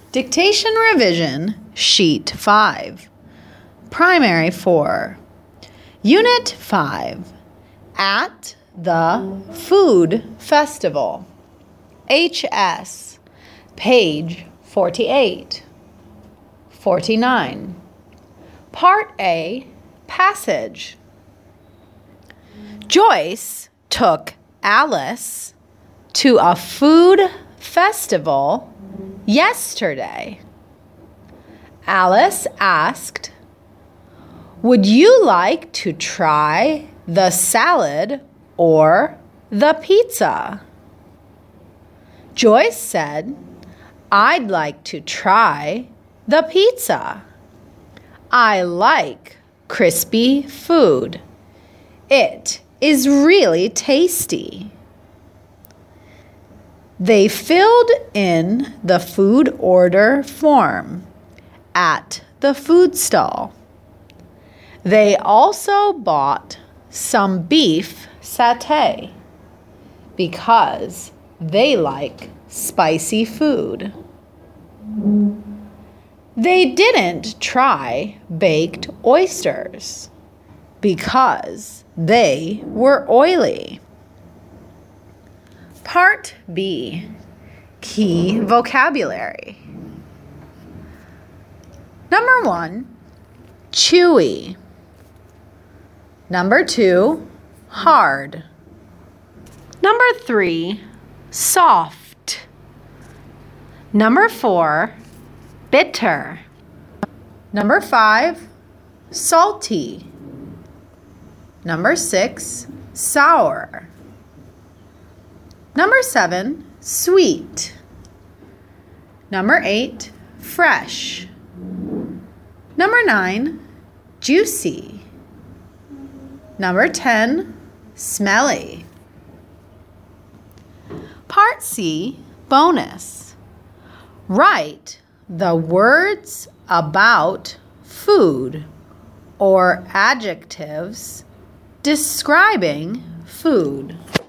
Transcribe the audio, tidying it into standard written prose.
Dictation Revision, Sheet 5. Primary 4. Unit 5. At the Food Festival. HS. Page 48. 49. Part A. Passage. Joyce took Alice to a food festival yesterday. Alice asked, "Would you like to try the salad or the pizza?" Joyce said, "I'd like to try the pizza. I like crispy food. It is really tasty." They filled in the food order form at the food stall. They also bought some beef satay because they like spicy food. They didn't try baked oysters because they were oily. Part B. Key vocabulary. Number 1, chewy. Number 2, hard. Number 3, soft. Number 4, bitter. Number 5, salty. Number 6, sour. Number 7, sweet. Number 8, fresh. Number 9, juicy. Number 10, smelly. Part C, bonus. Write the words about food or adjectives describing food.